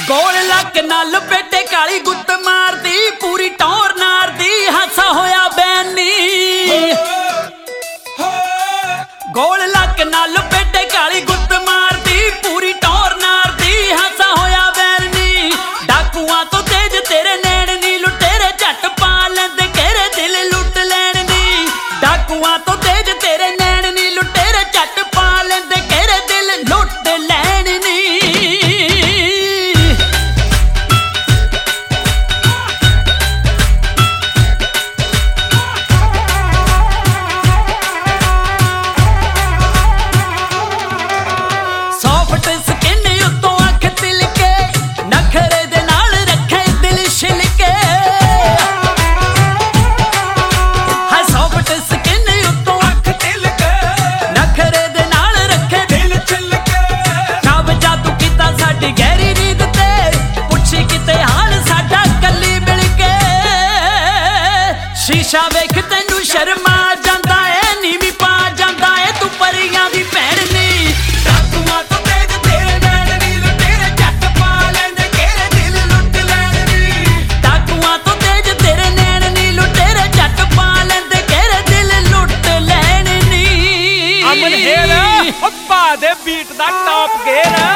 ਗੋਲ ਲੱਕ ਨਾਲ ਪੇਟੇ ਕਾਲੀ ਗੁੱਤ ਮਾਰਦੀ ਪੂਰੀ ਟੌਰ ਨਾਰਦੀ ਹਾਸਾ ਹੋਇਆ ਬੈਨੀ ਗੋਲ ਲੱਕ ਨਾਲ ਪੇਟੇ ਕਾਲੀ ਗੁੱਤ ਮਾਰਦੀ ਪੂਰੀ ਟੌਰ ਨਾਰਦੀ ਹਾਸਾ ਹੋਇਆ ਬੈਨੀ ਡਾਕੂਆਂ ਤੋਂ ਤੇਜ ਤੇਰੇ ਨੈਣ ਨੀ ਲੁਟੇਰੇ ਝੱਟ ਪਾ ਲੈਂਦੇ ਘੇਰੇ ਦਿਲ ਲੁੱਟ ਲੈਣ ਨੀ ਡਾਕੂਆਂ ਤੋਂ ਤੇਜ ਤੇਰੇ ਨੈਣ ਨੀ ਲੁਟੇਰੇ ਝੱਟ ਪਾ ਲੈਂਦੇ ਘੇਰੇ ਦਿਲ ਲੁੱਟ ਲੈਣ ਨੀ ਸ਼ੀਸ਼ਾ ਵੇਖ ਤੈਨੂੰ ਸ਼ਰਮਾ ਜਾਂਦਾ ਏ ਨੀਵੀਂ ਪਾ ਜਾਂਦਾ ਏ ਤੂੰ ਪਰੀਆਂ ਦੀ ਭੈਣ ਨੀ ਡਾਕੂਆਂ ਤੋਂ ਤੇਜ ਤੇਰੇ ਨੈਣ ਨੀ ਲੁਟੇਰੇ ਝੱਟ ਪਾ ਲੈਂਦੇ ਘੇਰੇ ਦਿਲ ਲੁੱਟ ਲੈਣ ਨੀ ਡਾਕੂਆਂ ਤੋਂ ਤੇਜ ਤੇਰੇ ਨੈਣ ਨੀ ਲੁਟੇਰੇ ਝੱਟ ਪਾ ਲੈਂਦੇ ਘੇਰੇ ਦਿਲ ਲੁੱਟ ਲੈਣ ਨੀ ਅਮਨ ਹੇਰ ਪਾ ਦੇ ਬੀਟ ਦਾ ਟੌਪ ਗੇਰ